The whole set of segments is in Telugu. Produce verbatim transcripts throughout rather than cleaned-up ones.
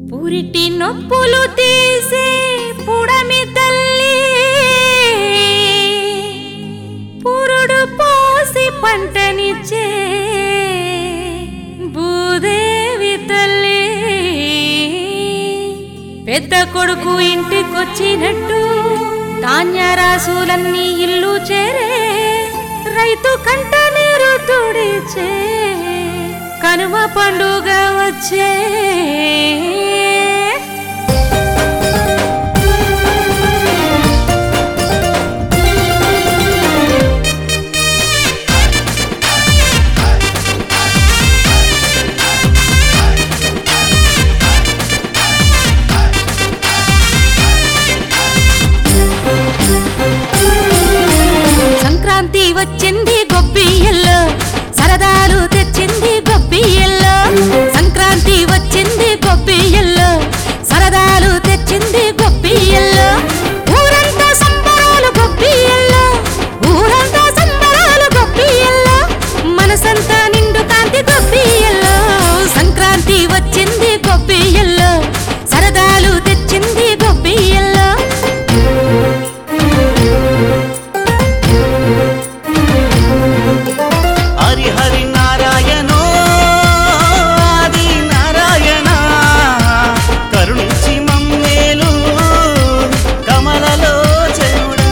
పురిటి నొప్పులు తీసే పుడమి తల్లి పురుడు పోసి పంటనిచ్చే భూదేవి తల్లి పెద్ద కొడుకు ఇంటికొచ్చినట్టు ధాన్యరాశులన్నీ ఇల్లు చేరే రైతు కంట నీరు తుడిచే కనుమ పండుగ వచ్చే సంక్రాంతి వచ్చింది గొబ్బియ్యల్లో సరదాలు తెచ్చింది గొబ్బియ్యల్లో సంక్రాంతి వచ్చింది గొబ్బియ్యల్లో సరదాలు తెచ్చింది గొబ్బియ్యల్లో ఊరంతా సంబరాలు గొబ్బియ్యల్లో ఊరంతా సంబరాలు గొబ్బియ్యల్లో మనసంతా నిండు కాంతి గొబ్బియ్యల్లో సంక్రాంతి వచ్చింది గొబ్బియ్యల్లో సరదాలు తెచ్చింది గొబ్బియ్యల్లో హరి హరి నారాయణో ఆది నారాయణ కరుణించి మమ్మేలు కమలలోచనుడా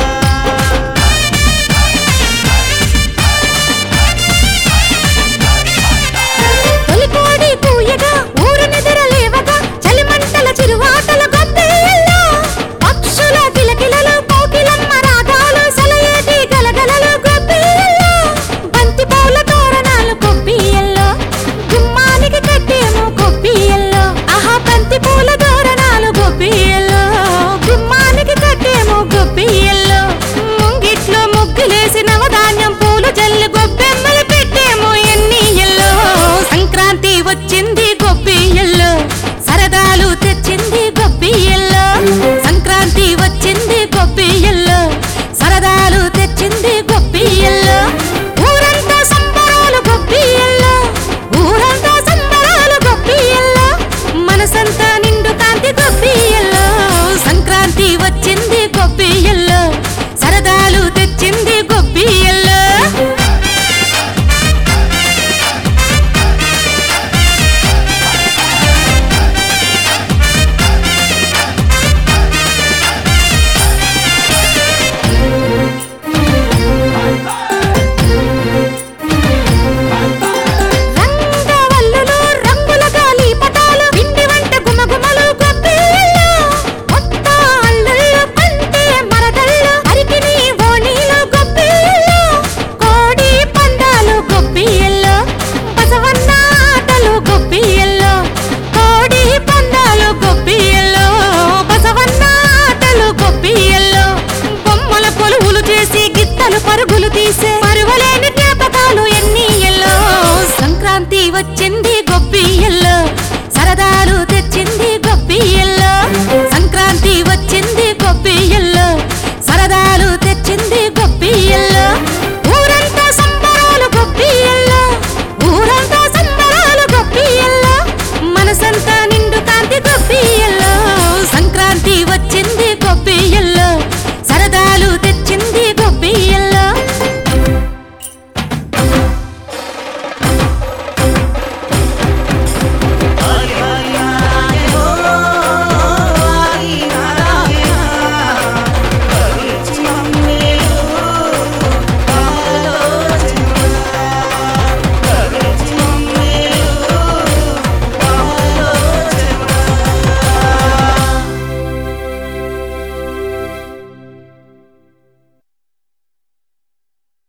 తొలికోడి కూయగా ఊరు నిద్రలేవగా చలిమంటల చిరువాటల గొబ్బియ్యల్లో పక్షుల కిలకిలలు కోకిలమ్మ రాగాలు సలయేటి గలగలలు గొబ్బియ్యల్లో బంతి పూల తోరణాలు గొబ్బియ్యల్లో గుమ్మానికి కట్టేమో గొబ్బియ్యల్లో ఆహా బంతి పూల తోరణాలు గొబ్బియ్యల్లో గుమ్మానికి కట్టేమో గొబ్బియ్యల్లో ముంగిట్లో ముగ్గులేసి నవధాన్యం పూలు జల్లి గొబ్బెమ్మలు పెట్టేమో ఎన్నియ్యల్లో సంక్రాంతి వచ్చింది గొబ్బియ్యల్లో సరదాలు తెచ్చింది గొబ్బియ్యల్లో సంక్రాంతి వచ్చింది గొబ్బియ్యల్లో సరదాలు తెచ్చింది గొబ్బియ్యల్లో ఊరంతా సంబరాలు గొబ్బియ్యల్లో ఊరంతా సంబరాలు గొబ్బియ్యల్లో మనసంతా నిండు కాంతి గొబ్బియ్యల్లో సంక్రాంతి వచ్చింది గొబ్బియ్యల్లో సరదాలు తెచ్చింది గొబ్బియ్యల్లో రంగవల్లులు రంగుల గాలి పటాలు పిండి వంట గుమగుమలు గొబ్బియ్యల్లో కొత్త అల్లుళ్ళు పంటే మరదళ్ళు అరికిని ఓణీలు గొబ్బియ్యల్లో కోడి పందాలు గొబ్బియ్యల్లో బసవన్న ఆటలు గొబ్బియ్యల్లో కోడి పందాలు గొబ్బియ్యల్లో బసవన్న ఆటలు గొబ్బియ్యల్లో బొమ్మల కొలువులు చేసి గిత్తలు పరుగులు తీసే పరువలేని జ్ఞాపకాలు ఎన్నియ్యల్లో సంక్రాంతి వచ్చింది గొబ్బియ్యల్లో సరదాలు తెచ్చింది గొబ్బియ్యల్లో